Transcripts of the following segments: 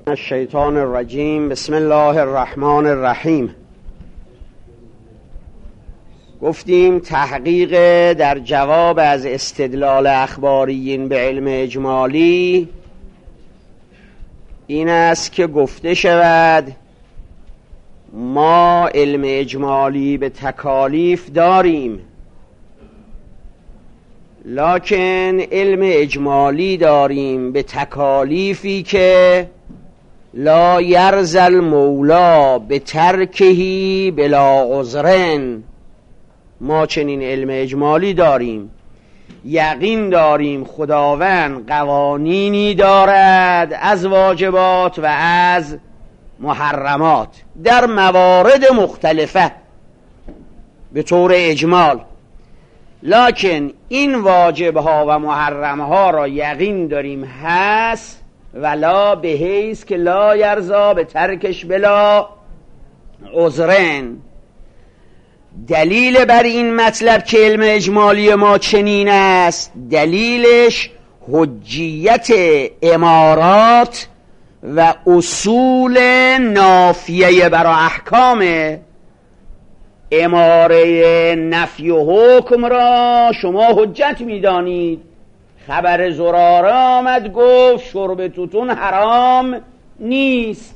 الشیطان الرجیم. بسم الله الرحمن الرحیم. گفتیم تحقیق در جواب از استدلال اخباریین به علم اجمالی این است که گفته شود ما علم اجمالی به تکالیف داریم، لکن علم اجمالی داریم به تکالیفی که لا یرضی المولا به ترکهی بلا عذرن. ما چنین علم اجمالی داریم، یقین داریم خداوند قوانینی دارد از واجبات و از محرمات در موارد مختلفه به طور اجمال، لکن این واجبها و محرمها را یقین داریم هست ولا به حیث که لا یرضی به ترکش بلا عذرن. دلیل بر این مطلب که علم اجمالی ما چنین است، دلیلش حجیت امارات و اصول نافیه برای احکامه. اماره نفی و حکم را شما حجت میدانید. خبر زراره آمد گفت شرب توتون حرام نیست،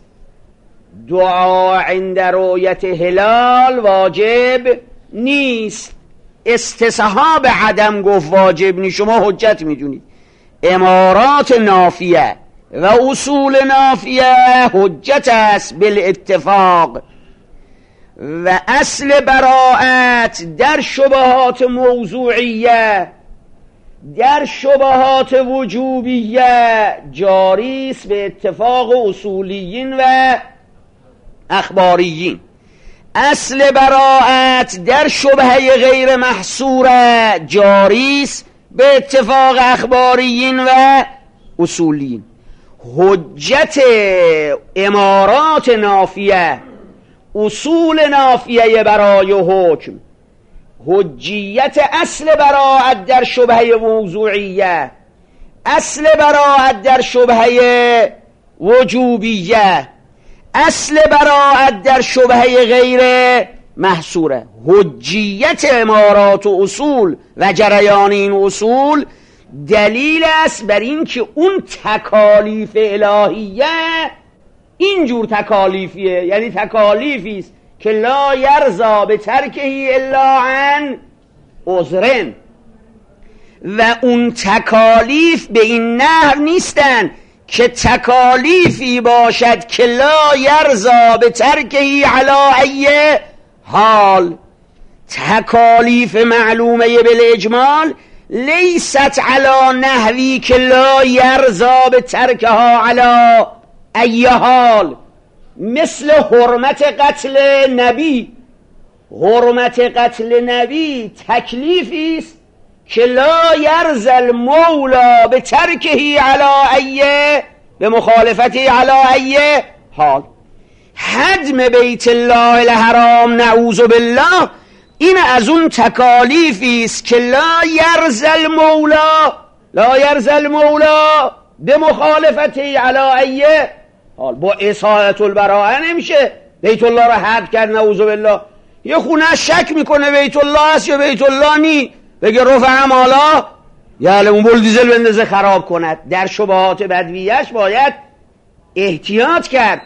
دعا عند رؤیت هلال واجب نیست، استصحاب عدم گفت واجب نیست، شما حجت میدونید. امارات نافیه و اصول نافیه حجت است بالاتفاق. و اصل براءت در شبهات موضوعیه، در شبهات وجوبیه جاری است به اتفاق اصولیین و اخباریین. اصل براءت در شبهه غیر محصوره جاری است به اتفاق اخباریین و اصولیین. حجت امارات نافیه، اصول نافیه برای حکم، حجیت اصل براءت در شبهه موضوعیه، اصل براءت در شبهه وجوبیه، اصل براءت در شبهه غیر محصوره. حجیت امارات و اصول و جریان این اصول دلیل است بر این که اون تکالیف الهیه اینجور تکالیفیه، یعنی تکالیفی است که لا یرضی به ترکهی الا عن عذرن. و اون تکالیف به این نحو نیستن که تکالیفی باشد که لا یرضی به ترکهی علی ای حال. تکالیف معلومه بالاجمال لیست علی نحوی که لا یرضی به ترکها علی ای حال. مثل حرمت قتل نبی، حرمت قتل نبی تکلیفی است که لا یرضی المولا به ترکهی علی ای به مخالفتی علی ای حال. هدم بیت الله الحرام نعوذ بالله این از اون تکالیفی است که لا یرضی المولا، لا یرضی المولا به مخالفتی علی ای حال. با اصالت البراءه نمیشه بیت الله را حد کرد نعوذ بالله. یه خونه شک میکنه بیت الله است یا بیت الله نی، بگه رفع مالا یعنی اون بلدیزل بندازه خراب کند. در شبهات بدویش باید احتیاط کرد.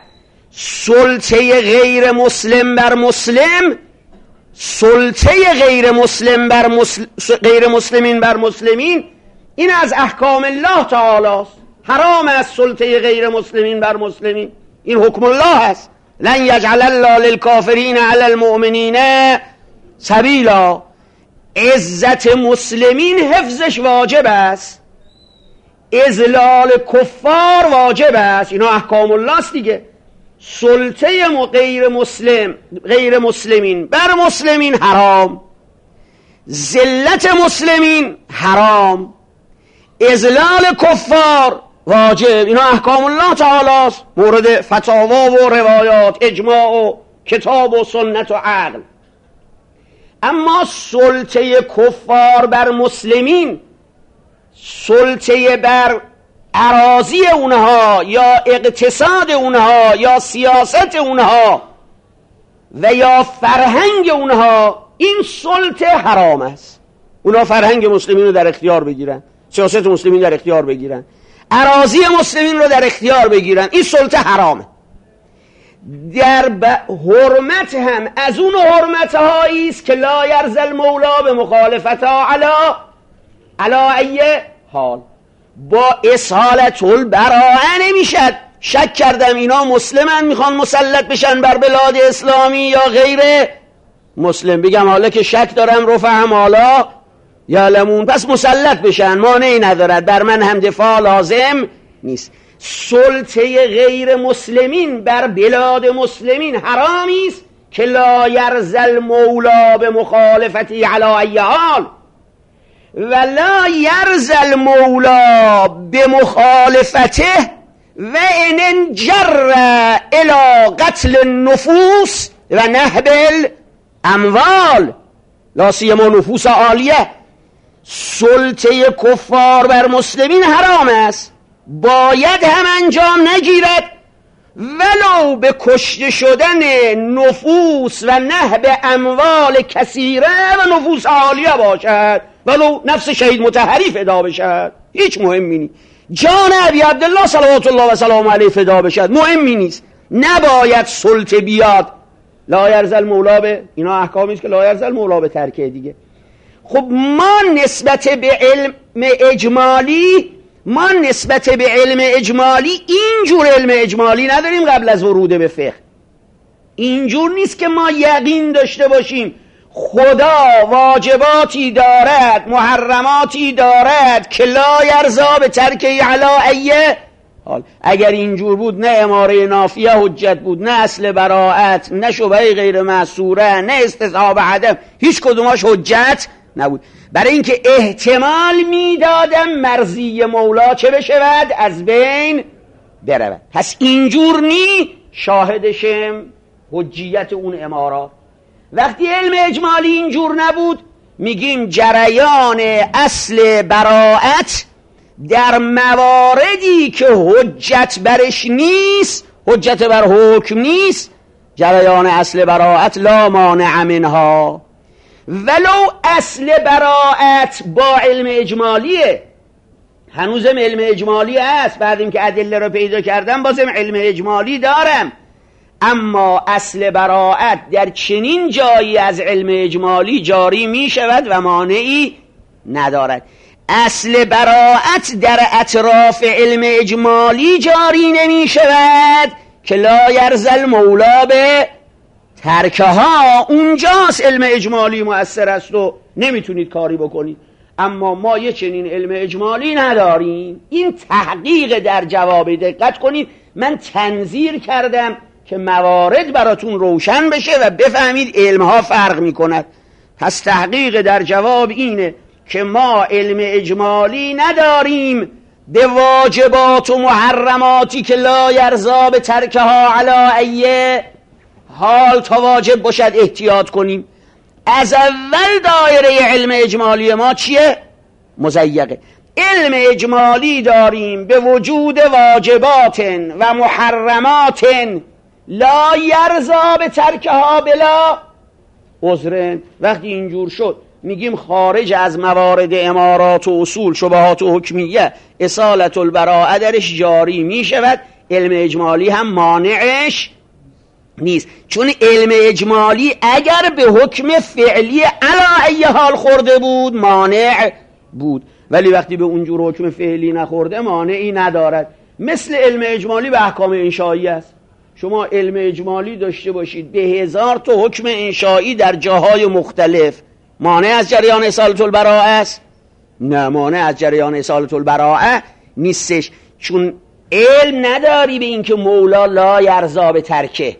سلطه غیر مسلم بر مسلم، سلطه غیر مسلم بر غیر مسلمین بر مسلمین این از احکام الله تعالی است. حرام است سلطه غیر مسلمین بر مسلمین، این حکم الله است. لن یجعل الله للکافرین علی المؤمنین سبیلا. عزت مسلمین حفظش واجب است، اذلال کفار واجب است، اینا احکام الله است دیگه. سلطه غیر مسلمین بر مسلمین حرام، ذلت مسلمین حرام، اذلال کفار واجب، اینا احکام الله تعالی است مورد فتاوا و روایات، اجماع و کتاب و سنت و عقل. اما سلطه کفار بر مسلمین، سلطه بر اراضی اونها یا اقتصاد اونها یا سیاست اونها و یا فرهنگ اونها، این سلطه حرام است. اونها فرهنگ مسلمین رو در اختیار بگیرن، سیاست مسلمین در اختیار بگیرن، اراضی مسلمین رو در اختیار بگیرن، این سلطه حرامه. در حرمت هم از اون حرمتهایی است که لا یرضی المولا به مخالفتها علی ای حال. با اصالت البراءه نمیشد. شک کردم اینا مسلمن میخوان مسلط بشن بر بلاد اسلامی یا غیر مسلم، بگم حالا که شک دارم رفعهم حالا یعلمون، پس مسلط بشن، مانعی ندارد، بر من هم دفاع لازم نیست. سلطه غیر مسلمین بر بلاد مسلمین حرامی است که لا یرضی المولا به مخالفتی علی ای حال و لا یرضی المولا به مخالفته و ان انجر الى قتل النفوس و نهب الاموال لا سیما نفوس عالیه. سلطه کفار بر مسلمین حرام است، باید هم انجام نگیرد ولو به کشته شدن نفوس و نهب اموال کثیره و نفوس عالیه باشد، ولو نفس شهید مطهری فدا بشد، هیچ مهمی نیست. جان ابی عبدالله صلوات الله و سلام علیه فدا بشد، مهمی نیست. نباید سلطه بیاد. لا یرضی المولا به، اینا احکامی است که لا یرضی المولا به ترکه دیگه. خب ما نسبت به علم اجمالی اینجور علم اجمالی نداریم قبل از ورود به فقه. اینجور نیست که ما یقین داشته باشیم خدا واجباتی دارد، محرماتی دارد که لا یرضی به ترکه علی ای حال. اگر اینجور بود نه اماره نافیه حجت بود، نه اصل براءت، نه شبهه غیر معصوره، نه استصحاب عدم، هیچ کدوماش حجت نبود. برای اینکه احتمال میدادم مرضی مولا چه بشود؟ از بین برود. پس اینجور نی شاهدشم حجیت اون امارات. وقتی علم اجمالی اینجور نبود، میگیم جریان اصل براءت در مواردی که حجت برش نیست، حجت بر حکم نیست، جریان اصل براءت لا مانع منها. ولو اصل براءت با علم اجمالیه، هنوزم علم اجمالی هست، بعد اینکه ادله رو پیدا کردم بازم علم اجمالی دارم، اما اصل براءت در چنین جایی از علم اجمالی جاری می شود و مانعی ندارد. اصل براءت در اطراف علم اجمالی جاری نمی شود که لا یرضی المولا به ترکها، اونجاست علم اجمالی مؤثر است و نمیتونید کاری بکنید. اما ما یه چنین علم اجمالی نداریم. این تحقیق در جواب، دقت کنید، من تنظیر کردم که موارد براتون روشن بشه و بفهمید علمها فرق میکند. پس تحقیق در جواب اینه که ما علم اجمالی نداریم به واجبات و محرماتی که لا یرضی به ترکها علی ای حال تا واجب باشد احتیاط کنیم. از اول دایره علم اجمالی ما چیه؟ مضیقه. علم اجمالی داریم به وجود واجبات و محرمات لا یرضی به ترکها بلا عذرن. وقتی اینجور شد میگیم خارج از موارد امارات و اصول شبهات و حکمیه اصالت البراءه درش جاری میشود، علم اجمالی هم مانعش نیست. چون علم اجمالی اگر به حکم فعلی علی ای حال خورده بود مانع بود، ولی وقتی به اونجور حکم فعلی نخورده مانعی ندارد. مثل علم اجمالی به احکام انشایی است. شما علم اجمالی داشته باشید به 1000 تا حکم انشایی در جاهای مختلف، مانع از جریان اصالت البراءه است؟ نه، مانع از جریان اصالت البراءه نیستش. چون علم نداری به اینکه مولا لا یرضی به ترکه.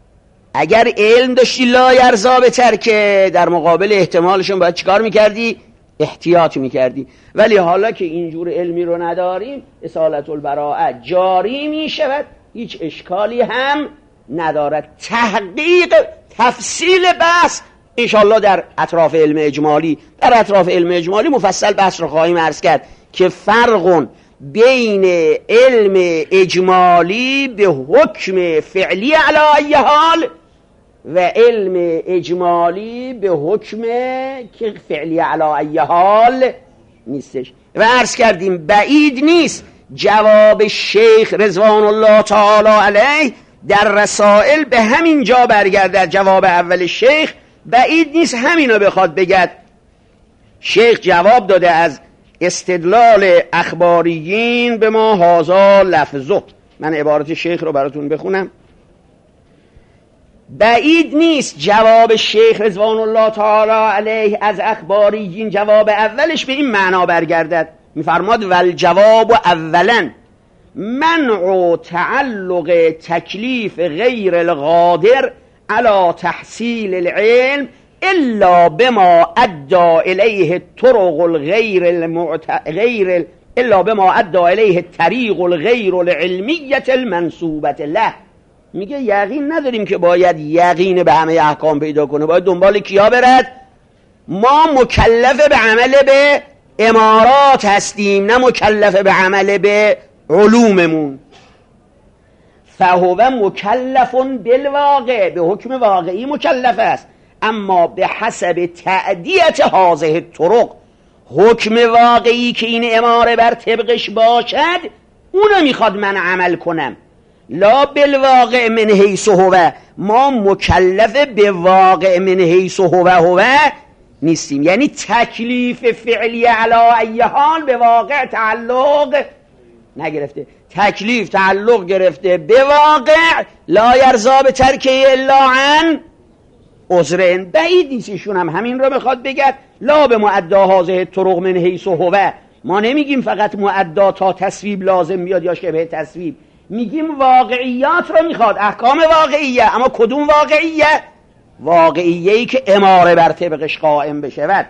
اگر علم داشتی لا یرضی به ترکه، در مقابل احتمالشون باید چیکار میکردی؟ احتیاط میکردی. ولی حالا که اینجور علمی رو نداریم، اصالت البراءه جاری میشود، هیچ اشکالی هم ندارد. تحقیق تفصیل بحث انشاءالله در اطراف علم اجمالی مفصل بحث رو خواهیم عرض کرد که فرق بین علم اجمالی به حکم فعلی علی ای حال و علم اجمالی به حکم که فعلی علی ای حال نیستش. و عرض کردیم بعید نیست جواب شیخ رضوان الله تعالی علیه در رسائل به همین جا برگردد. جواب اول شیخ بعید نیست همینو بخواد بگد. شیخ جواب داده از استدلال اخباریین به ما هذا لفظه. من عبارت شیخ رو براتون بخونم. بعید نیست جواب شیخ رضوان الله تعالی علیه از اخباریین جواب اولش به این معنا برگردد. میفرماد والجواب اولا منع تعلق تکلیف غیر القادر على تحصیل العلم الا بما ادى الیه الطرق الغیر الا بما ادى الیه الطریق الغیر العلمیه المنسوبه له. میگه یقین نداریم که باید یقین به همه احکام پیدا کنه، باید دنبال کیا برد؟ ما مکلف به عمل به امارات هستیم، نه مکلف به عمل به علوممون. فهو مکلف بالواقع، به حکم واقعی مکلف است، اما به حسب تعدیت هذه الطرق، حکم واقعی که این اماره بر طبقش باشد اونو میخواد من عمل کنم. لا بالواقع من حیث هو، ما مکلف به واقع من حیث هو نیستیم. یعنی تکلیف فعلی علی ای حال به واقع تعلق نگرفته، تکلیف تعلق گرفته به واقع. لا یرضا به ترکه الا عن عذرن. بعید نیست ایشون هم همین رو بخواد بگد. لا به معدا هذه الطرق من حیث هو، ما نمیگیم فقط معدا تا تصویب لازم بیاد یا شبه تصویب، میگیم واقعیات رو میخواد، احکام واقعیه. اما کدوم واقعیه؟ واقعیه‌ای که اماره بر طبقش قائم بشود.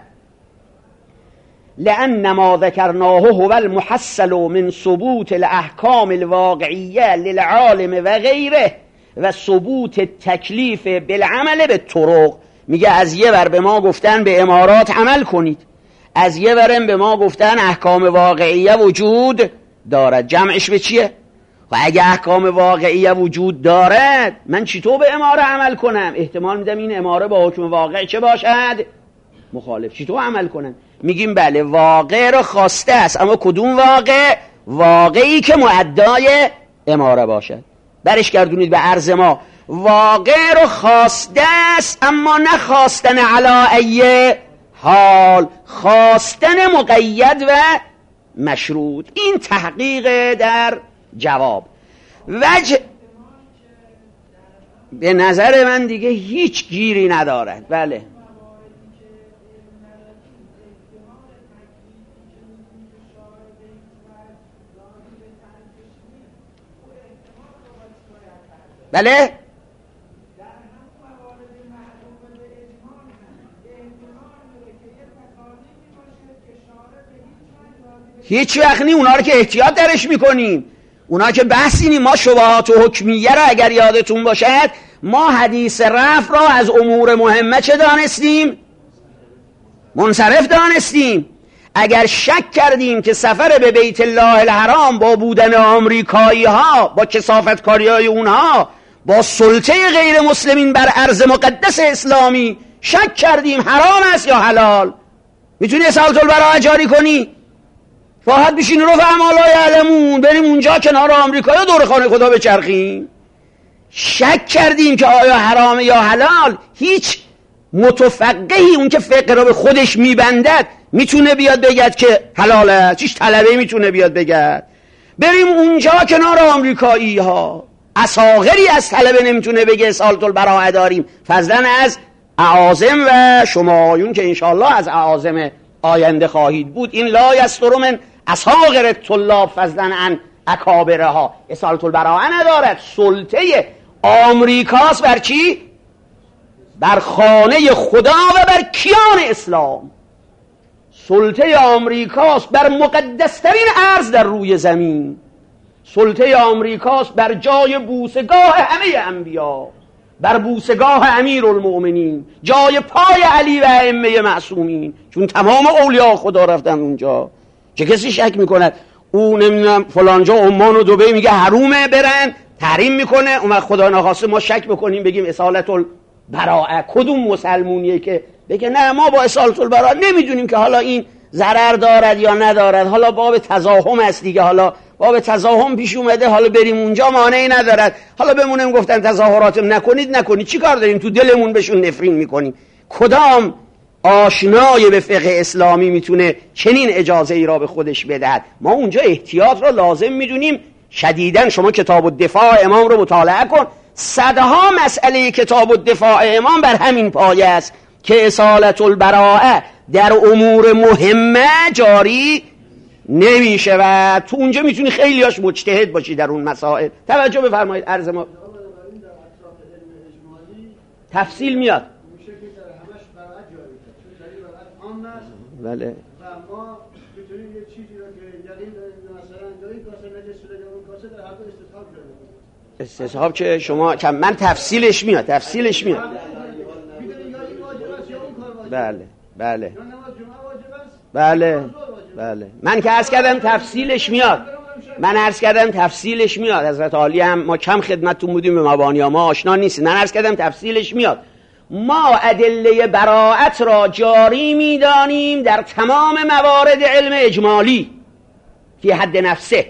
لأن ما ذکرناه هو المحصل من ثبوت الاحکام الواقعیه للعالم و غیره و ثبوت تکلیف بالعمل به طرق. میگه از یه ور به ما گفتن به امارات عمل کنید، از یه ورم به ما گفتن احکام واقعیه وجود دارد. جمعش به چیه؟ و اگه احکام واقعیه وجود دارد من چطور به اماره عمل کنم؟ احتمال میدم این اماره با حکم واقع چه باشد؟ مخالف. چطور عمل کنم؟ میگیم بله واقع رو خواسته است، اما کدوم واقع؟ واقعی که مؤدای اماره باشد. برش گردونید به عرض ما. واقع رو خواسته است اما نه خواستن علی ای حال، خواستن مقید و مشروط. این تحقیق در جواب. وجه به نظر من دیگه هیچ گیری ندارد. بله بله هیچ وقت نی. اونا رو که احتیاط درش میکنیم، اونا که بحثی نی. ما شبهات و حکمیه را اگر یادتون باشد ما حدیث رفع را از امور مهمه چه دانستیم؟ منصرف دانستیم. اگر شک کردیم که سفر به بیت الله الحرام با بودن آمریکایی ها، با کثافت کاری های اونها، با سلطه غیر مسلمین بر ارض مقدس اسلامی شک کردیم حرام است یا حلال، میتونی اصالت البراءه جاری کنی؟ راحت بشین رو فهم لا یعلمون بریم اونجا کنار آمریکا یا دور خانه خدا بچرخیم. شک کردیم که آیا حرام یا حلال. هیچ متفقهی اون که فقه رو به خودش میبندد میتونه بیاد بگد که حلال است؟ هیچ طلبه میتونه بیاد بگد بریم اونجا کنار آمریکایی ها؟ اصاغری از طلبه نمیتونه بگه اصالت البراءه داریم، فضلا از اعاظم و شمایون که انشاءالله از اعاظم آینده خواهید بود. این لا یستر من اصاغر الطلاب فضلا عن اکابرها. اصالت البراءه ندارد. سلطه آمریکاست بر چی؟ بر خانه خدا و بر کیان اسلام. سلطه آمریکاست بر مقدسترین ارض در روی زمین. سلطه آمریکاست بر جای بوسگاه همه انبیا، بر بوسگاه امیرالمؤمنین، جای پای علی و ائمه معصومین، چون تمام اولیاء خدا رفتن اونجا. چه کسی شک میکند او نمیدونم فلانجا عمان و دبی میگه حرومه برن، تحریم میکنه، اون خدا ناخواسته ما شک بکنیم بگیم اصالت البراءه. کدوم مسلمونیه که بگه نه ما با اصالت البراءه نمیدونیم که حالا این ضرر دارد یا ندارد، حالا باب تزاحم است دیگه، حالا باب تزاحم پیش اومده، حالا بریم اونجا مانعی ندارد، حالا بمونیم گفتن تظاهراتم نکنید چی کار داریم تو دلمون بهشون نفرین میکنیم. کدام آشنای به فقه اسلامی میتونه چنین اجازه ای را به خودش بدهد؟ ما اونجا احتیاط را لازم میدونیم شدیداً. شما کتاب الدفاع امام رو مطالعه کن، صدها مسئله کتاب الدفاع امام بر همین پایه است که اصالت البراءه در امور مهمه جاری نمیشه و تو اونجا میتونی خیلیاش مجتهد باشی در اون مسائل. توجه بفرمایید، عرض ما تفصیل میاد. بله. و ما میتونیم یه چیزی رو که یقین داریم مثلا داریم کاسه نجس شده اون کاسه در حد استصحاب شده. استصحاب که شما من تفصیلش میاد. بله. من که عرض کردم تفصیلش میاد. حضرت عالی هم ما کم خدمتتون بودیم به مبانی ها، ما آشنا نیستیم. من عرض کردم تفصیلش میاد. ما ادله براءت را جاری میدانیم در تمام موارد علم اجمالی فی حد نفسه.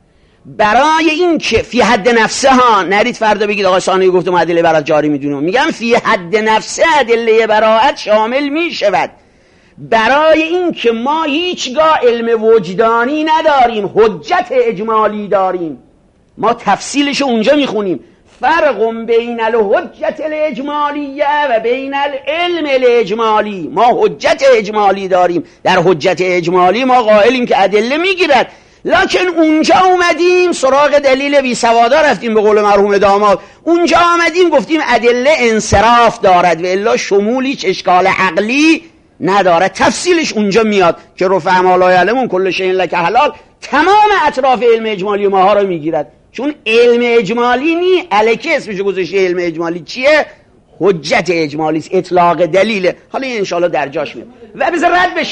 برای این که فی حد نفسه ها نرید فردا بگید آقای ثانوی گفتم ادله براءت جاری میدونم، میگم فی حد نفسه ادله براءت شامل میشود. برای این که ما هیچگاه علم وجدانی نداریم، حجت اجمالی داریم، ما تفصیلش اونجا میخونیم. فرق بین الحجت الاجمالیه و بین العلم الاجمالی. ما حجت اجمالی داریم، در حجت اجمالی ما قائلیم که ادله میگیرد، لکن اونجا اومدیم سراغ دلیل بی سوادا رفتیم، به قول مرحوم داماد اونجا آمدیم گفتیم ادله انصراف دارد و الا شمولی اشکال عقلی نداره. تفصیلش اونجا میاد که رفع ما لا یعلمون کل شیء لک حلال، تمام اطراف علم اجمالی ماها رو میگیرد. چون علم اجمالی نی الکی اسمشو گذاشته علم اجمالی چیه؟ حجت اجمالی است، اطلاق دلیله. حالا این انشاءالله در جاش میاد و بذار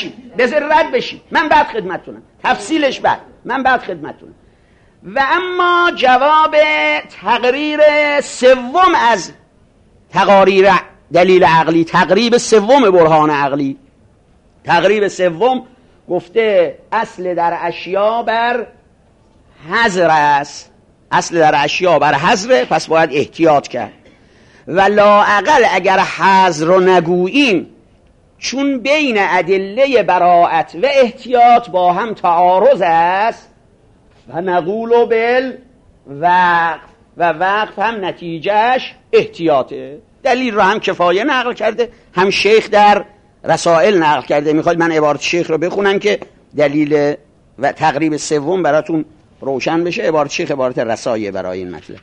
رد بشیم من بعد خدمتتونم تفصیلش من بعد خدمتتونم. و اما جواب تقریر سوم از تقاریر دلیل عقلی، تقریب سوم برهان عقلی، تقریب سوم گفته اصل در اشیا بر حظر است. اصل در اشیا بر حظر، پس باید احتیاط کرد. و لااقل اگر حظر رو نگوییم، چون بین ادله براءت و احتیاط با هم تعارض است، و نقول بالوقف و وقف هم نتیجهش احتیاطه. دلیل رو هم کفایه نقل کرده، هم شیخ در رسائل نقل کرده. میخواید من عبارت شیخ رو بخونم که دلیل و تقریب سوم براتون روشن بشه. عبارت شیخ عبارت رسائل برای این مطلب.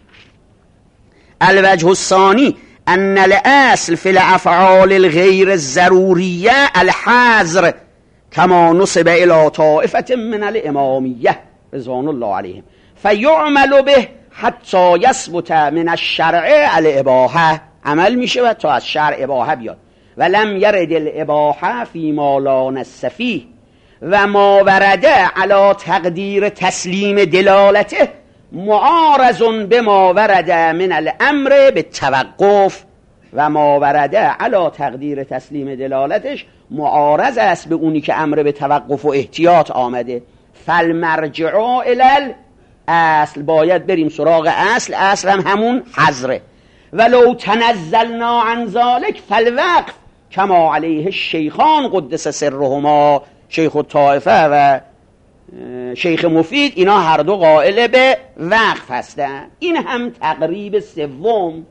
الوجه الثانی ان الاصل فی الافعال الغیر الضروریه الحظر کما نسب الى طائفه من الامامیه رضوان الله علیهم فیعمل به حتی یثبت من الشرع الاباحه. عمل میشه و تا از شرع اباحه بیاد. و لم یرد الاباحه فی ما لا نص فیه و ما ورده علی تقدیر تسلیم دلالته معارض بما ورده من الامر بالتوقف و ما ورده علی تقدیر تسلیم دلالتش معارض است به اونی که امر به توقف و احتیاط آمده. فالمرجع الی الاصل، باید بریم سراغ اصل. اصل هم همون حظره. ولو تنزلنا عن ذلك فالوقف کما علیه الشیخان قدس سرهما، شیخ الطائفه و شیخ مفید، اینا هر دو قائل به وقف هستن. این هم تقریب سوم.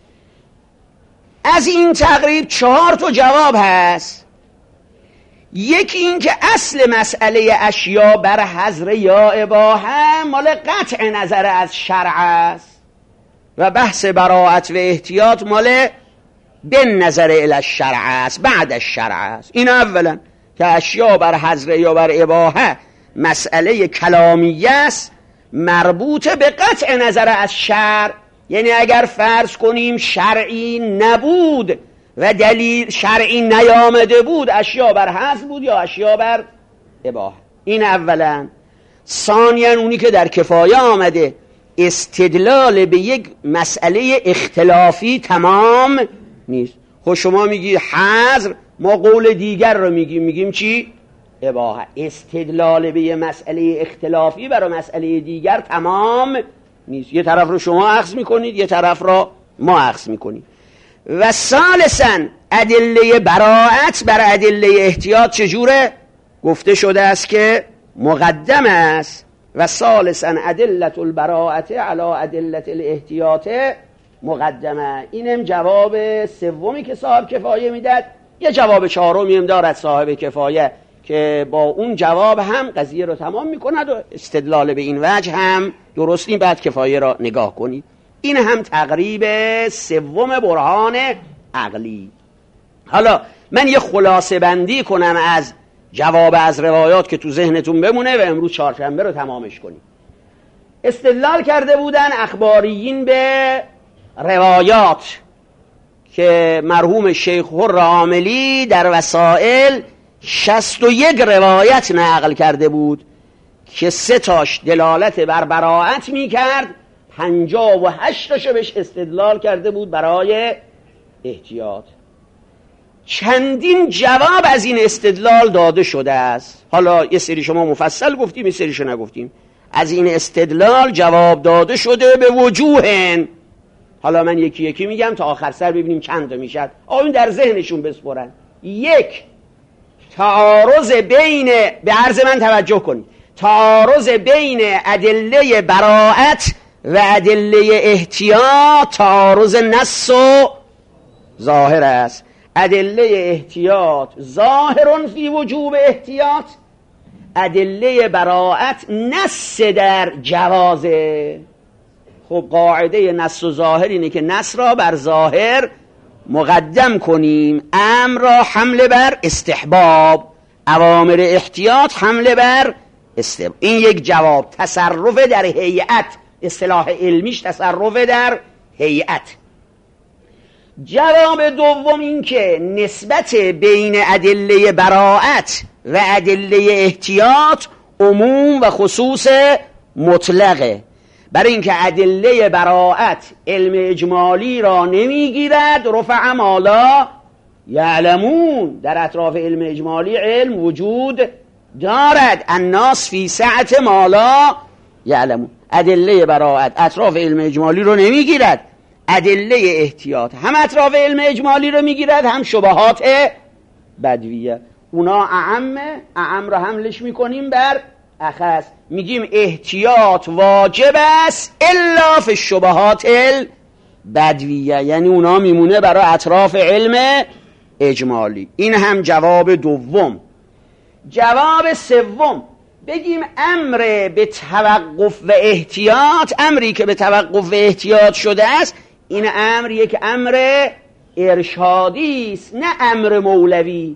از این تقریب 4 تا جواب هست. یکی این که اصل مسئله اشیا بر حظر یا اباحه مال قطع نظر از شرع است و بحث براءت و احتیاط مال بن نظر الی الشرع است، بعد از شرع است. این اولا که اشیا بر حظر یا بر اباحه مسئله کلامیه است، مربوط به قطع نظر از شرع. یعنی اگر فرض کنیم شرعی نبود و دلیل شرعی نیامده بود، اشیا بر حظر بود یا اشیا بر اباحه. این اولا. ثانیاً اونی که در کفایه آمده، استدلال به یک مسئله اختلافی تمام نیست. خب شما میگی حظر، ما قول دیگر رو میگیم چی؟ اباحه. استدلال به یه مسئله اختلافی برای مسئله دیگر تمام نیست. یه طرف رو شما اخذ میکنید، یه طرف رو ما اخذ میکنید. و ثالثاً ادله براءت بر ادله احتیاط چجوره؟ گفته شده است که مقدم است. و ثالثاً ادله البراءت علی ادله الاحتیاط مقدمه. اینم جواب سومی که صاحب کفایه میداد. یه جواب چهارمی هم دارد صاحب کفایه که با اون جواب هم قضیه رو تمام میکند و استدلال به این وجه هم درست این. بعد کفایه را نگاه کنید. این هم تقریب سوم برهان عقلی. حالا من یه خلاصه بندی کنم از جواب از روایات که تو ذهنتون بمونه و امروز چهارشنبه رو تمامش کنیم. استدلال کرده بودن اخباریین به روایات که مرحوم شیخ حر عاملی در وسائل 61 روایت نقل کرده بود که 3 تاش دلالت بر براءت میکرد، 58 تاشو بهش استدلال کرده بود برای احتیاط. چندین جواب از این استدلال داده شده است. حالا یه سری شما مفصل گفتیم، یه سریشو نگفتیم. از این استدلال جواب داده شده به وجوهن. حالا من یکی یکی میگم تا آخر سر ببینیم چند تا میشد. آقایون در ذهنشون بسپرن. 1. تعارض بین، به عرض من توجه کنید، تعارض بین ادله براءت و ادله احتیاط تعارض نص و ظاهر است. ادله احتیاط ظاهرون فی وجوب احتیاط، ادله براءت نص در جوازه. خب قاعده نص و ظاهر اینه که نص را بر ظاهر مقدم کنیم، امر را حمله بر استحباب، اوامر احتیاط حمله بر استحباب. این یک جواب. تصرف در هیئت، اصطلاح علمیش تصرف در هیئت. جواب دوم این که نسبت بین ادله براءت و ادله احتیاط عموم و خصوص مطلقه. برای اینکه ادله براءت علم اجمالی را نمیگیرد، رفع ما لا یعلمون، در اطراف علم اجمالی علم وجود دارد، الناس فی سعة ما لا یعلمون. ادله براءت اطراف علم اجمالی رو نمیگیرد، ادله احتیاط هم اطراف علم اجمالی رو میگیرد، هم شبهات بدویه. اونا اعم را حملش میکنیم بر اخص، میگیم احتیاط واجب است الا فی الشبهات البدویه، یعنی اونا میمونه برای اطراف علم اجمالی. این هم جواب دوم. جواب سوم بگیم امر به توقف و احتیاط، امری که به توقف و احتیاط شده است، این امر یک امر ارشادی است، نه امر مولوی.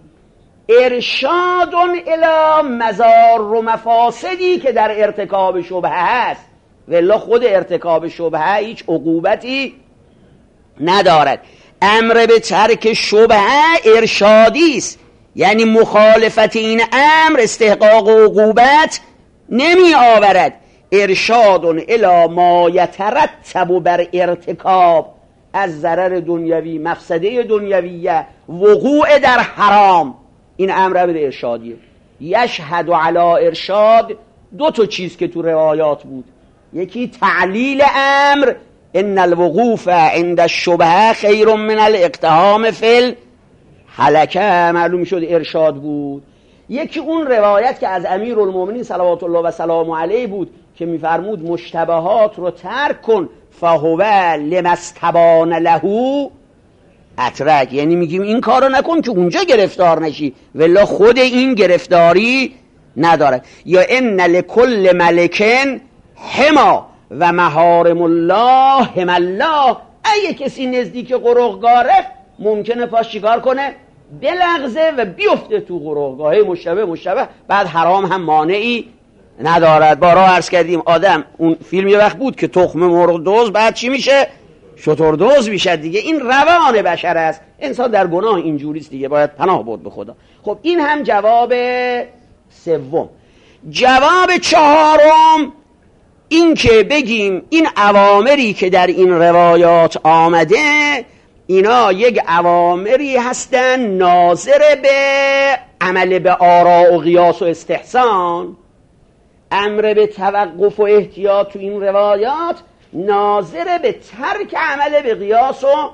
ارشاد الی مضار و مفاسدی که در ارتکاب شبهه هست، ولی خود ارتکاب شبهه هیچ عقوبتی ندارد. امر به ترک شبهه ارشادی است، یعنی مخالفت این امر استحقاق عقوبت نمی آورد. ارشاد الی ما یترتب بر ارتکاب از ضرر دنیوی، مفسده دنیویه، وقوع در حرام. این امر به ارشادیه. یشهد علی ارشاد 2 چیز که تو روایات بود، یکی تعلیل امر ان الوقوف عند الشبهه خیر من الاقتحام فی الهلکه، معلوم شد ارشاد بود. یکی اون روایت که از امیرالمومنین صلوات الله و سلامه علیه بود که میفرمود مشتبهات رو ترک کن فهو لمستبان له اترک، یعنی میگیم این کارو نکن که اونجا گرفتار نشی، ولی خود این گرفتاری نداره. یا ان لکل ملکن حما و محارم الله حم الله، اگه کسی نزدیک قرقگاره ممکنه پاش چیکار کنه؟ بلغزه و بیفته تو قرقگاه. مشتبه بعد حرام هم مانعی ندارد. بارا عرض کردیم آدم اون فیلم یه وقت بود که تخم مرغ دوز بعد چی میشه؟ شتر دوز میشه دیگه. این روان بشر است، انسان در گناه اینجوریست دیگه، باید پناه برد به خدا. خب این هم جواب سوم. جواب چهارم این که بگیم این اوامری که در این روایات آمده اینا یک اوامری هستن ناظر به عمل به آراء و قیاس و استحسان. امر به توقف و احتیاط تو این روایات ناظر به ترک عمل به قیاس و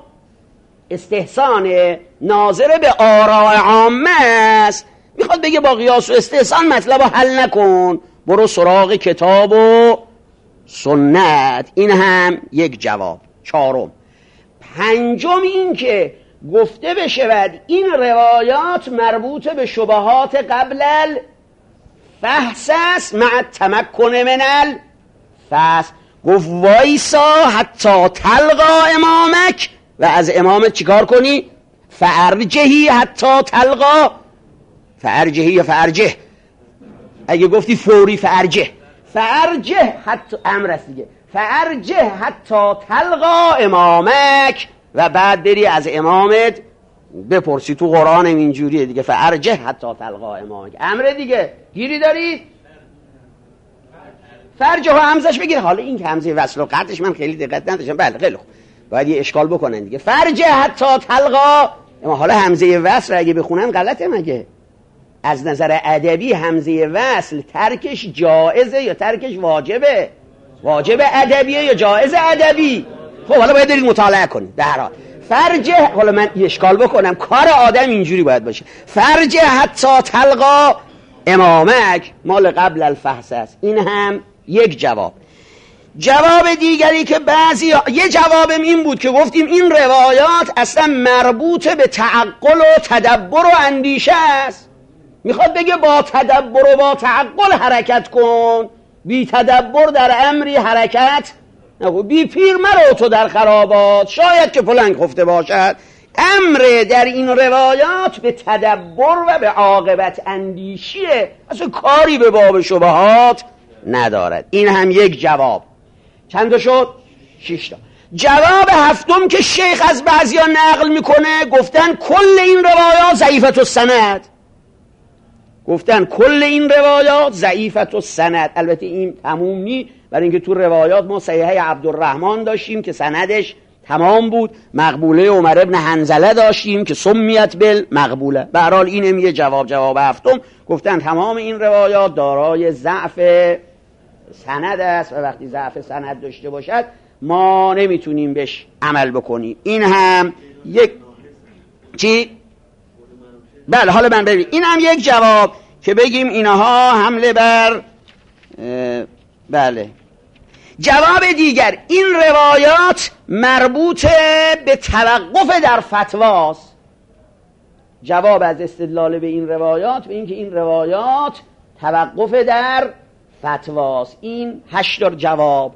استحسان، ناظر به آراء عامه است. میخواد بگه با قیاس و استحسان مطلب رو حل نکن، برو سراغ کتاب و سنت. این هم یک جواب. چهارم. پنجم این که گفته بشود این روایات مربوط به شبهات قبل الفحص است مع التمکن من الفحص. گفت وایسا حتی تلقا امامک، و از امامت چیکار کنی؟ فارجهی حتی تلقا، فارجهی یا فارجه، اگه گفتی فوری فارجه، فارجه حتی امر است دیگه، فارجه حتی تلقا امامک، و بعد بری از امامت بپرسی. تو قرآن اینجوریه دیگه، فارجه حتی تلقا امامک، امر دیگه. گیری دارید؟ فرجه ها همزش بگیر. حالا این که همزه وصل و قطعش من خیلی دقت نداشتم. بله خیلی خوب، باید یه اشکال بکنن دیگه. فرجه حتی تلقا، اما حالا همزه وصل اگه بخونن غلطه مگه؟ از نظر ادبی همزه وصل ترکش جائزه یا ترکش واجبه؟ واجب ادبیه یا جائز ادبی؟ خب حالا باید دارید مطالعه کنید. در حال فرجه، حالا من یه اشکال بکنم، کار آدم اینجوری باید باشه. فرجه حتی تلقا امامک مال قبل الفحص است. این هم یک جواب. جواب دیگری که یه جوابم این بود که گفتیم این روایات اصلا مربوط به تعقل و تدبر و اندیشه است. میخواد بگه با تدبر و با تعقل حرکت کن، بی تدبر در امری حرکت نکن. بی پیر مرو تو در خرابات، شاید که پلنگ خفته باشد. امر در این روایات به تدبر و به عاقبت اندیشیه، اصلا کاری به باب شبهات ندارد. این هم یک جواب. چند تا شد؟ 6 تا. جواب هفتم که شیخ از بعضیا نقل میکنه، گفتن کل این روایات ضعیفت السند. گفتن کل این روایات ضعیفت السند. البته این تموم نی، برای اینکه تو روایات ما صحیحه عبدالرحمن داشتیم که سندش تمام بود، مقبوله عمر ابن حنظله داشتیم که سمیت بالمقبوله. به هر حال اینم یه جواب هفتم. گفتن تمام این روایات دارای ضعف سند است و وقتی ضعف سند داشته باشد ما نمیتونیم بهش عمل بکنیم. این هم یک چی؟ بله حالا من ببین این هم یک جواب که بگیم اینها حمله بر بله. جواب دیگر، این روایات مربوط به توقف در فتواست. جواب از استدلال به این روایات به این که این روایات توقف در فتواست. این 8 جواب.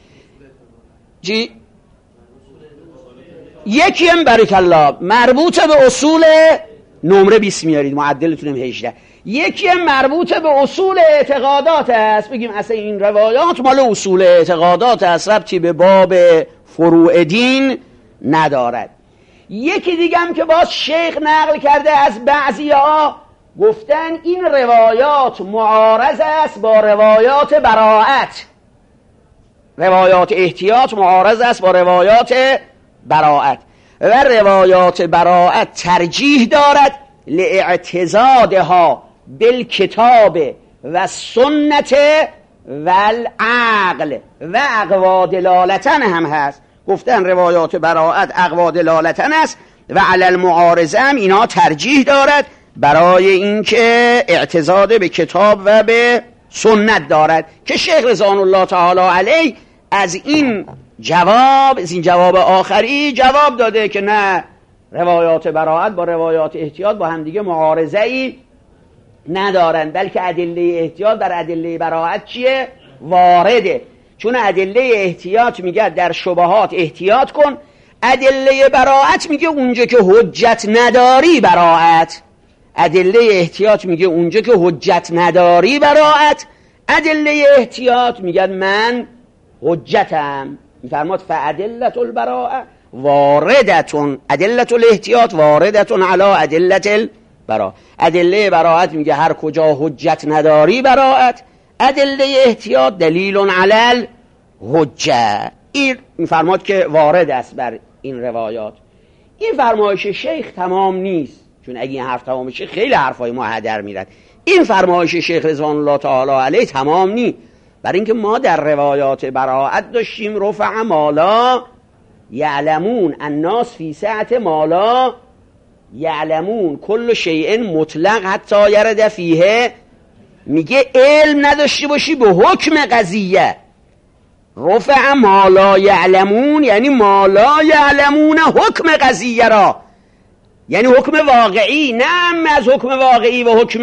یکی هم بارک الله مربوط به اصول نمره 20 میارید، معدلتونم 18. یکی هم مربوط به اصول اعتقادات است. بگیم اصلا این روایات مال اصول اعتقادات است، ربطی به باب فروع دین ندارد. یکی دیگه هم که باز شیخ نقل کرده از بعضی‌ها، گفتن این روایات معارض است با روایات براءت. روایات احتیاط معارض است با روایات براءت و روایات براءت ترجیح دارد لاعتضادها بالکتاب و سنت و العقل و اقوا دلالتن هم هست. گفتن روایات براءت اقوا دلالتن است و علی المعارضه هم اینا ترجیح دارد برای اینکه اعتضاد به کتاب و به سنت دارد، که شیخ رضوان الله تعالی علیه از این جواب آخری جواب داده که نه، روایات براءت با روایات احتیاط با همدیگه معارضه ای ندارن، بلکه ادله احتیاط در ادله براءت چیه؟ وارده. چون ادله احتیاط میگه در شبهات احتیاط کن، ادله براءت میگه اونجا که حجت نداری براءت. ادله احتیاط میگه اونجا که حجت نداری براءت، ادله احتیاط میگه من حجتم. میفرماد فادله البراءه واردتون، ادله الاحتیاط واردتون علی ادله براءت. ادله براءت میگه هر کجا حجت نداری براءت، ادله احتیاط دلیل علی الحجه. این میفرماد که وارد است بر این روایات. این فرمایش شیخ تمام نیست، چون اگه این حرف تمام بشه خیلی حرفای ما هدر میرد. این فرمایش شیخ رضوان الله تعالی علیه تمام نیست، برای اینکه ما در روایات براءت داشتیم رفع مالا یعلمون الناس فی سعت مالا یعلمون کل شیء مطلق حتی یرد فیه. میگه علم نداشته باشی به حکم قضیه. رفع مالا یعلمون یعنی مالا یعلمون حکم قضیه را، یعنی حکم واقعی، نه از حکم واقعی و حکم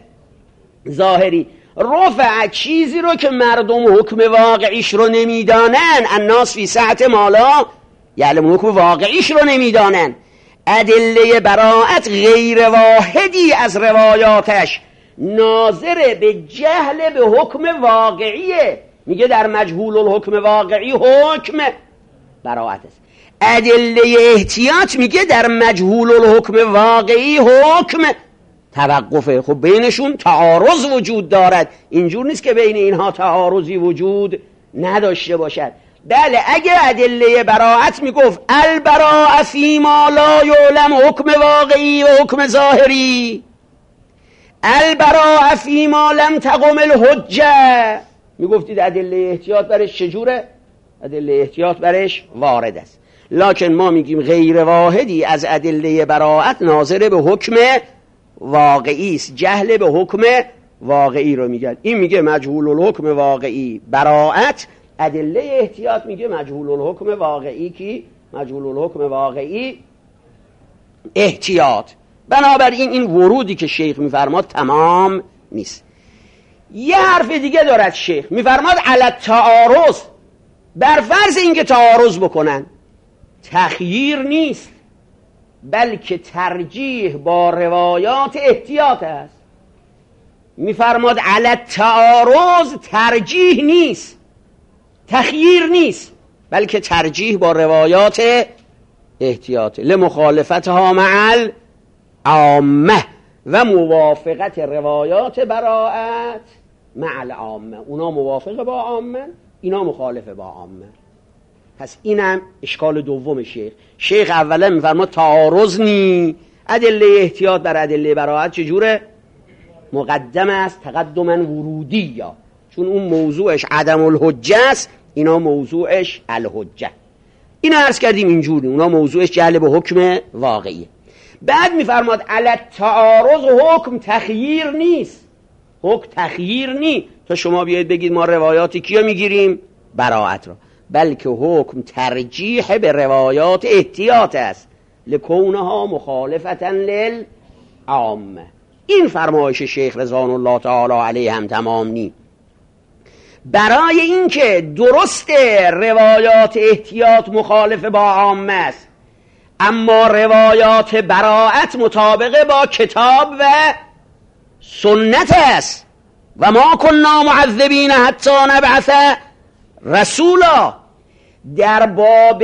ظاهری. رفع چیزی رو که مردم حکم واقعیش رو نمیدانن، الناس فی سعت مالا یعلمون حکم واقعیش رو نمیدانن. ادله براءت غیر واحدی از روایاتش ناظر به جهل به حکم واقعیه. میگه در مجهول الحکم واقعی حکم براءت است. ادله احتیاط میگه در مجهول الحکم واقعی حکم توقفه. خب بینشون تعارض وجود دارد، اینجور نیست که بین اینها تعارضی وجود نداشته باشد. بله اگه ادله براءت میگفت البراء فی ما لا یعلم حکم واقعی و حکم ظاهری، البراء فی ما لم تقم الحجه، میگفتید ادله احتیاط برش چجوره؟ ادله احتیاط برش وارد است. لکن ما میگیم غیر واحدی از ادله براءت ناظر به حکم واقعی است، جهل به حکم واقعی رو میگن. این میگه مجهول الحکم واقعی براءت، ادله احتیاط میگه مجهول الحکم واقعی کی؟ مجهول الحکم واقعی احتیاط. بنابراین این ورودی که شیخ میفرماد تمام نیست. یه حرف دیگه دارد شیخ، میفرماد علی تعارض، بر فرض اینکه تعارض بکنن، تخییر نیست بلکه ترجیح با روایات احتیاط است. میفرماد علی تعارض ترجیح نیست، تخییر نیست، بلکه ترجیح با روایات احتیاط. لمخالفتها مع العامه و موافقت روایات براءت مع العامه. اونا موافق با عامه، اینا مخالف با عامه. پس اینم اشکال دوم شیخ اولا میفرماد تعارض نی، ادله احتیاط بر ادله براءت چجوره؟ مقدم است تقدما ورودی، یا چون اون موضوعش عدم الحجه است، اینا موضوعش الحجه. اینا عرض کردیم اینجوری، اونا موضوعش جهل به حکم واقعیه. بعد میفرماد علی تعارض حکم تخییر نیست، حکم تخییر نی تا شما بیاید بگید ما روایاتی کیا میگیریم؟ براءت را، بلکه حکم ترجیح به روایات احتیاط است، لکونها مخالفتا للعامه. این فرمایش شیخ رضوان الله تعالی علیه هم تمام نی. برای اینکه درست روایات احتیاط مخالف با عامه است، اما روایات براءت مطابق با کتاب و سنت است. و ما کنا معذبین حتی نبعث رسولا. در باب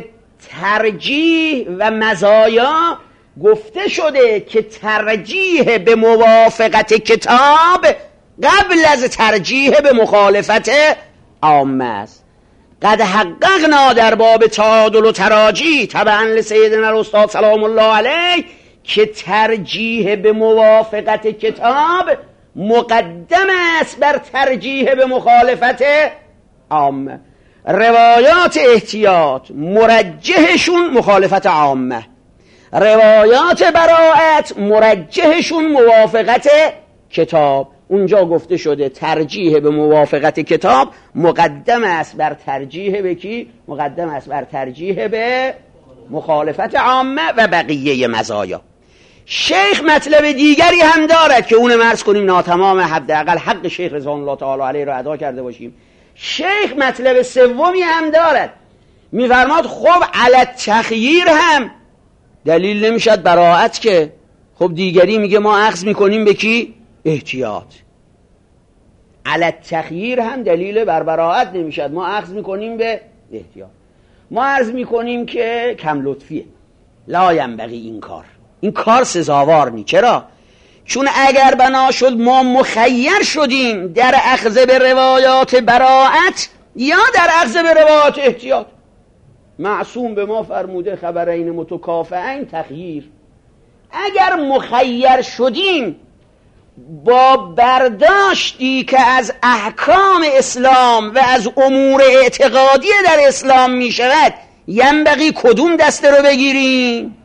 ترجیح و مزایا گفته شده که ترجیح به موافقت کتاب قبل از ترجیح به مخالفت عامه است. قد حققنا در باب تعادل و تراجیح تبعا لسیدنا الاستاد سلام الله علیه که ترجیح به موافقت کتاب مقدم است بر ترجیح به مخالفت عامه. روایات احتیاط مرجحشون مخالفت عامه، روایات براءت مرجحشون موافقت کتاب. اونجا گفته شده ترجیح به موافقت کتاب مقدم است بر ترجیح به کی؟ مقدم است بر ترجیح به مخالفت عامه و بقیه مزایا. شیخ مطلب دیگری هم دارد که اونم عرض کنیم ناتمام، حداقل حق شیخ رضوان الله تعالی علیه را ادا کرده باشیم. شیخ مطلب سومی هم دارد، میفرماد خب علی تخییر هم دلیل نمیشد براءت که. خب دیگری میگه ما اخذ میکنیم به کی؟ احتیاط. علی تخییر هم دلیل بر براءت نمیشد، ما اخذ میکنیم به احتیاط. ما عرض میکنیم که کم لطفیه، لا ینبغی این کار. این کار سزاوار نی. چرا؟ چون اگر بنا شد ما مخیر شدیم در اخذ به روایات براعت یا در اخذ به روایات احتیاط. معصوم به ما فرموده خبرین متکافئین تخییر. اگر مخیر شدیم با برداشتی که از احکام اسلام و از امور اعتقادی در اسلام می شود، ینبغی کدوم دسته رو بگیریم؟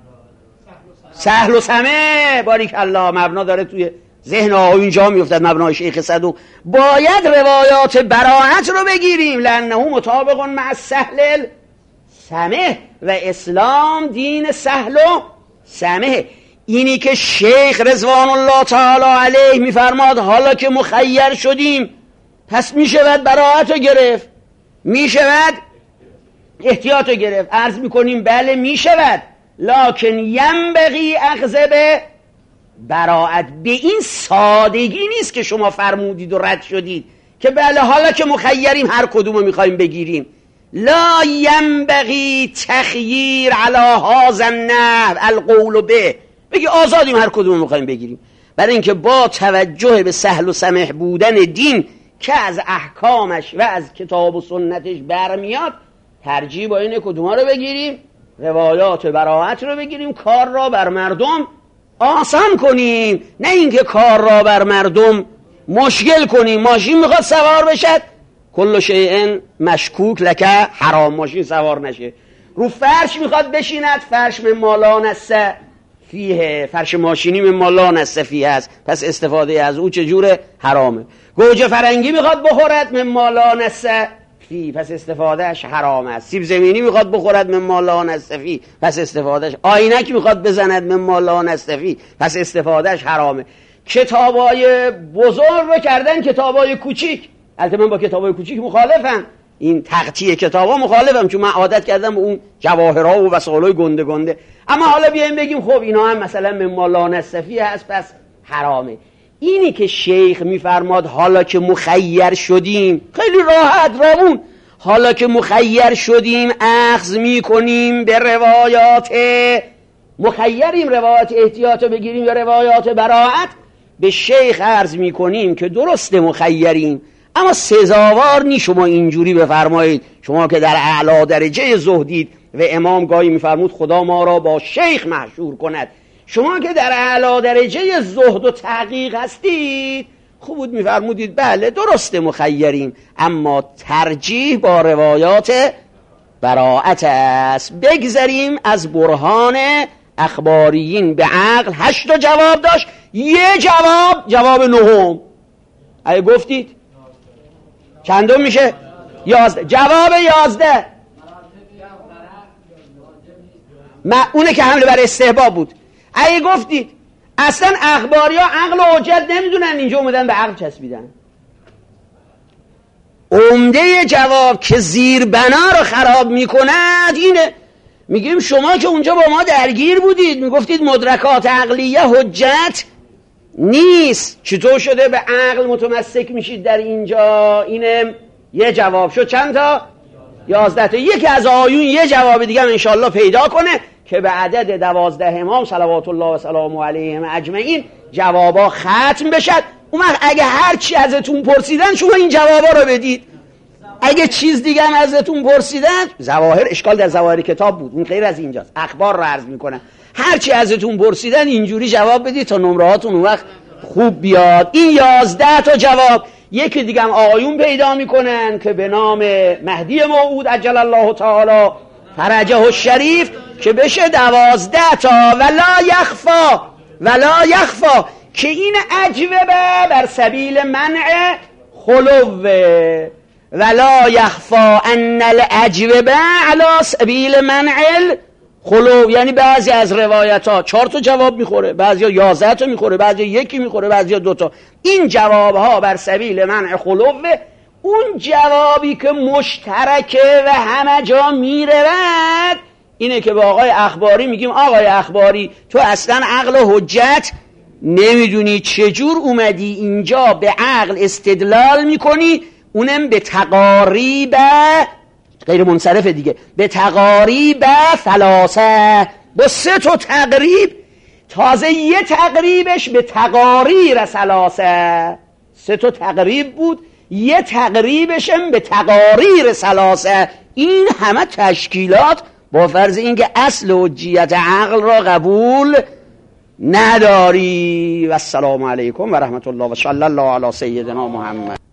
سهل و سمع. باریک الله، مبنا داره توی ذهن آقایون اینجا میافتد، مبنای شیخ صدوق. باید روایات براعت رو بگیریم، لانه مطابق مع السهل سمع و اسلام دین سهل و سمع. اینی که شیخ رضوان الله تعالی علیه میفرماد حالا که مخیر شدیم پس میشود براعت رو گرفت، میشود احتیاط رو گرفت. عرض میکنیم بله میشود، لکن ینبغی اخذ به براعت. به این سادگی نیست که شما فرمودید و رد شدید که بله حالا که مخیریم هر کدومو میخوایم بگیریم. لا ینبغی تخییر علی هذا النحو القول به، بگی آزادیم هر کدومو میخوایم بگیریم. برای اینکه با توجه به سهل و سمح بودن دین که از احکامش و از کتاب و سنتش برمیاد، ترجیح با اینه کدوما رو بگیریم؟ روایات براعت رو بگیریم، کار را بر مردم آسان کنیم، نه اینکه کار را بر مردم مشکل کنیم. ماشین میخواد سوار بشد، کل شیء مشکوک لکه حرام، ماشین سوار نشه. رو فرش میخواد بشیند، فرش مما لا نص فیه، فرش ماشینی مما لا نص فیه است، پس استفاده از او چجوره؟ حرامه. گوجه فرنگی میخواد بخورد مما لا نص فی، پس استفادهش حرام است. سیب زمینی میخواد بخورد مما لا نص فی، پس استفادهش. آینک میخواد بزند مما لا نص فی، پس استفادهش حرامه. کتابای بزرگ رو کردن کتابای کوچیک. البته من با کتابای کوچیک مخالفم، این تقطیع کتابا مخالفم، چون من عادت کردم به اون جواهرها و وسایلای گنده گنده. اما حالا بیایم بگیم خب اینا هم مثلا مما لا نص فی هست پس حرامه. اینی که شیخ میفرماد حالا که مخیر شدیم، خیلی راحت روون، حالا که مخیر شدیم اخذ میکنیم به روایات، مخیریم روایات احتیاط بگیریم یا روایات براعت. به شیخ عرض میکنیم که درست مخیریم، اما سزاوار نی شما اینجوری بفرمایید. شما که در اعلی درجه زهدید و امام گاهی میفرمود خدا ما را با شیخ محشور کند، شما که در اعلی درجه زهد و تحقیق هستید خوب بود میفرمودید بله درست مخیریم، اما ترجیح با روایات براعت است. بگذریم از برهان اخباریین به عقل. 8 جواب داشت، یه جواب نهم. اگه گفتید چندم میشه؟ 11. جواب 11 اونه که حمله بر استحباب بود. اگه گفتید اصلا اخباری ها عقل و حجت نمیدونن، اینجا اومدن به عقل چسبیدن. عمده جواب که زیر بنا رو خراب میکند اینه. میگیم شما که اونجا با ما درگیر بودید میگفتید مدرکات عقلیه حجت نیست، چطور شده به عقل متمسک میشید در اینجا؟ اینه یه جواب شد. چند تا؟ 11 تا. یکی از آیون یه جواب دیگه هم انشالله پیدا کنه که به عدد 12 امام صلوات الله و سلام علیهم اجمعین جوابا ختم بشد. اون وقت اگه هر چی ازتون پرسیدن شما این جوابا رو بدید، اگه چیز دیگه هم ازتون پرسیدن، ظواهر اشکال در ظواهر کتاب بود، اون غیر از اینجاست، اخبار رو عرض میکنم، هر چی ازتون پرسیدن اینجوری جواب بدید تا نمرهاتون اون وقت خوب بیاد. این 11 تا جواب. یکی دیگه هم آقایون پیدا میکنن که به نام مهدی موعود عجل الله تعالی فرجه الشریف که بشه 12 تا. ولا یخفا که این اجوبه بر سبیل منع خلوه. ولا یخفا ان الاجوبه علی سبیل منع خلو، یعنی بعضی از روایت ها 4 تا جواب میخوره، بعضی ها 11 تا میخوره، بعضی ها 1 میخوره، بعضی ها 2 تا. این جواب ها بر سبیل منع خلوه. اون جوابی که مشترکه و همه جا میرود اینه که به آقای اخباری میگیم آقای اخباری تو اصلا عقل و حجت نمیدونی، چجور اومدی اینجا به عقل استدلال میکنی، اونم به تقاریب غیر منصرف دیگه، به تقاریب ثلاثه، با 3 تا تقریب تازه یه تقریبش به تقاریر ثلاثه، 3 تا تقریب بود، یه تقریبشم به تقاریر ثلاثه. این همه تشکیلات با فرض اینکه اصل حجیت عقل را قبول نداری. و السلام علیکم و رحمت الله و صلی الله علی سیدنا محمد.